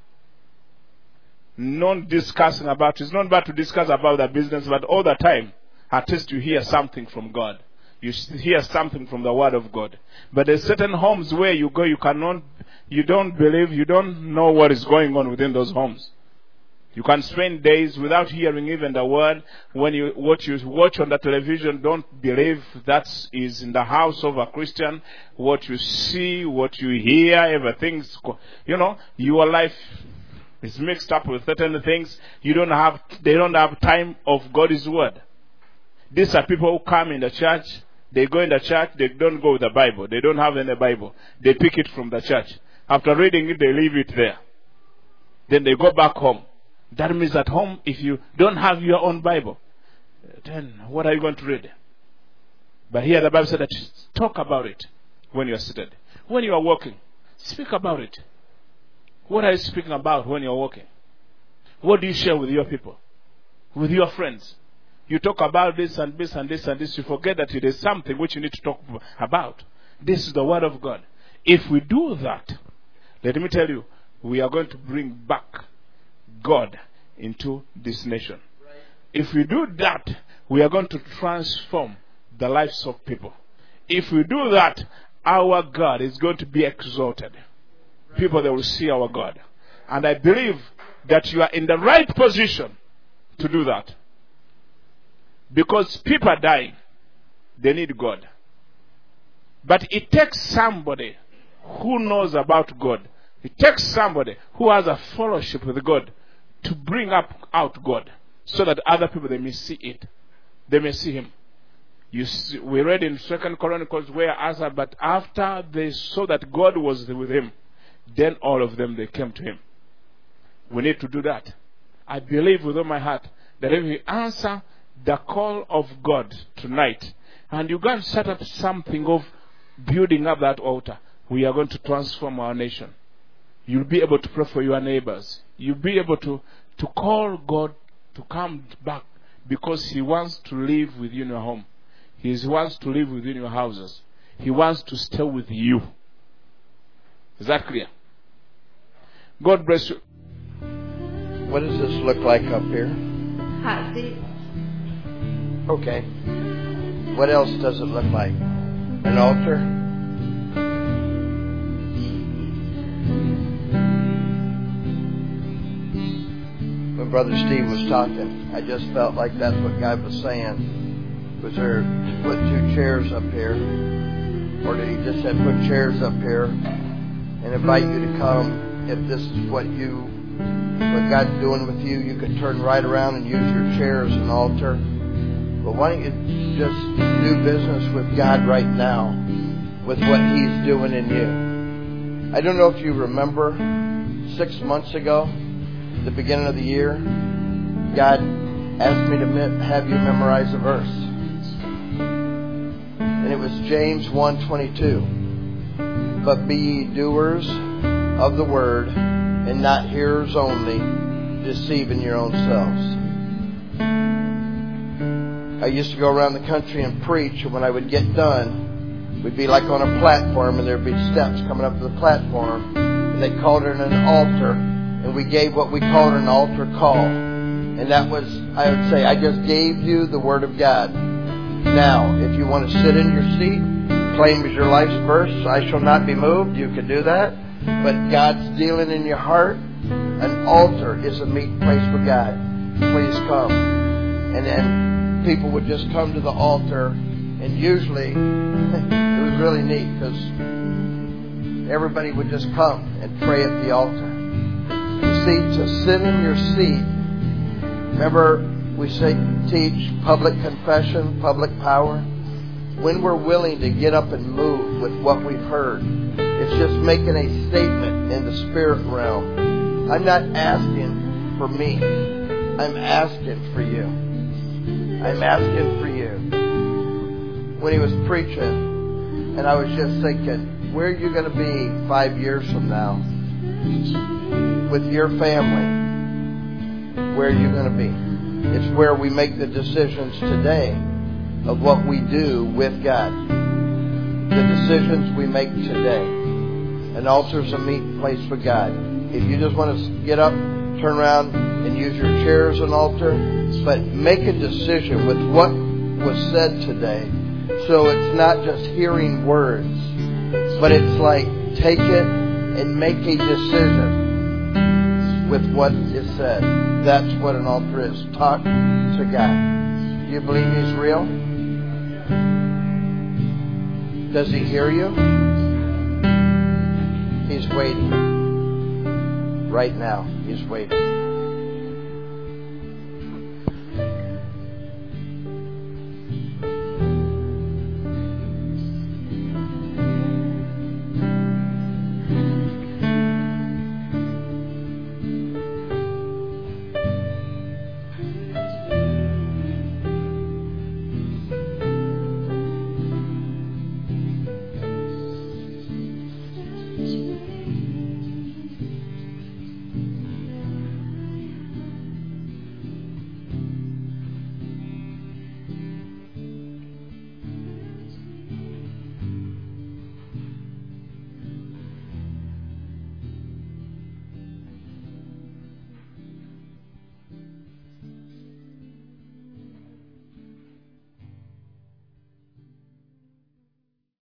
Not discussing about, it's not bad to discuss about the business, but all the time, at least you hear something from God. You hear something from the Word of God. But there's certain homes where you go, you don't believe, you don't know what is going on within those homes. You can spend days without hearing even the word. What you watch on the television, don't believe that is in the house of a Christian. What you see, what you hear, everything's, your life is mixed up with certain things. They don't have time of God's word. These are people who come in the church. They go in the church. They don't go with the Bible. They don't have any Bible. They pick it from the church. After reading it, they leave it there. Then they go back home. That means at home, if you don't have your own Bible, then what are you going to read? But here the Bible said that talk about it when you are seated. When you are walking, speak about it. What are you speaking about when you are walking? What do you share with your people? With your friends? You talk about this and this and this and this. You forget that it is something which you need to talk about. This is the Word of God. If we do that, let me tell you, we are going to bring back God into this nation. If we do that, we are going to transform the lives of people. If we do that, our God is going to be exalted. People, they will see our God. And I believe that you are in the right position to do that. Because people are dying. They need God. But it takes somebody who knows about God. It takes somebody who has a fellowship with God to bring out God, so that other people, they may see it. They may see Him. We read in 2 Chronicles where Asa, but after they saw that God was with him, then all of them, they came to him. We need to do that. I believe with all my heart that if we answer the call of God tonight, and you go and set up something of building up that altar, we are going to transform our nation. You'll be able to pray for your neighbors. You'll be able to call God to come back, because He wants to live with you in your home. He wants to live within your houses. He wants to stay with you. Is that clear? God bless you. What does this look like up here? Hot seat. Okay. What else does it look like? An altar? When Brother Steve was talking, I just felt like that's what God was saying. Was there put two chairs up here? Or did He just say put chairs up here and invite you to come? If this is what God's doing with you, you could turn right around and use your chair as an altar. But why don't you just do business with God right now with what He's doing in you? I don't know if you remember 6 months ago, the beginning of the year, God asked me to have you memorize a verse. And it was James 1:22. But be ye doers of the word, and not hearers only, deceiving your own selves. I used to go around the country and preach, and when I would get done, we'd be like on a platform, and there'd be steps coming up to the platform. And They called it an altar, and we gave what we called an altar call. And that was, I would say, I just gave you the Word of God. Now, if you want to sit in your seat, claim as your life's verse, I shall not be moved, you can do that. But God's dealing in your heart. An altar is a meeting place for God. Please come. And then people would just come to the altar, and usually it was really neat because everybody would just come and pray at the altar. You see, to sit in your seat, remember we teach public confession, public power. When we're willing to get up and move with what we've heard, it's just making a statement in the spirit realm. I'm not asking for me. I'm asking for you. I'm asking for you. When he was preaching, and I was just thinking, where are you going to be 5 years from now? With your family. Where are you going to be? It's where we make the decisions today of what we do with God. The decisions we make today. An altar is a meeting place for God. If you just want to get up, turn around, and use your chair as an altar, but make a decision with what was said today. So it's not just hearing words, but it's like take it and make a decision with what is said. That's what an altar is. Talk to God. Do you believe He's real? Does He hear you? He's waiting. Right now, He's waiting.